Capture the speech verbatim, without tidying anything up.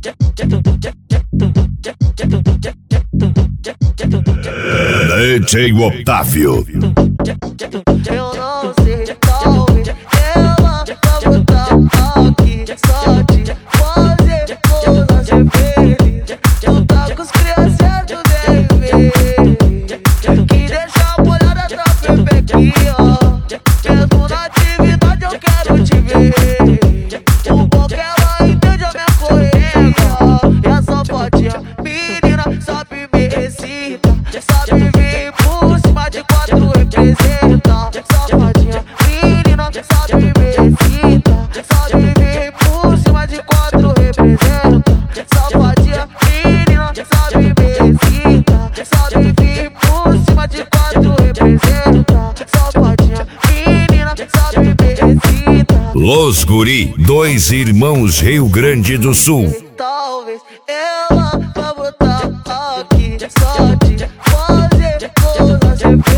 D J Otávio. Eu não sei, talvez ela vai botar aqui só de fazer coisas ser feliz. Tu tá com os criançados, baby, que deixa a mulher da pepequinha. Mesmo na atividade eu quero te ver. O bom que ela entende a minha correria. E a safadinha menina sabe me excita, sabe vir por cima de quatro representa. Safadinha menina sabe me excita, sabe vir por cima de quatro representa. Safadinha menina sabe me excita, sabe vir por cima de quatro representa. Safadinha menina sabe me excita. Los Guri, dois irmãos Rio Grande do Sul. Talvez ela vai botar aqui só de fazer coisas.